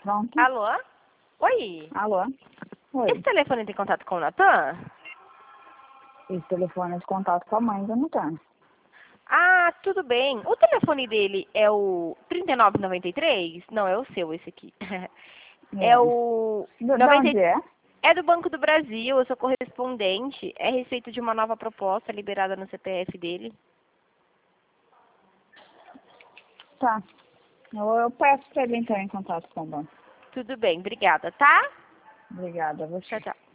Pronto. Alô? Oi. Alô? Oi. Esse telefone tem contato com o Natan? Esse telefone é de contato com a mãe do Natan. Ah, tudo bem. O telefone dele é o 3993? Não, é o seu esse aqui. É o De 90... onde é? É do Banco do Brasil, eu sou correspondente. É a respeito de uma nova proposta liberada no CPF dele. Tá. Eu peço para ele entrar em contato com o banco. Tudo bem, obrigada, tá? Obrigada a você. Tchau, tchau.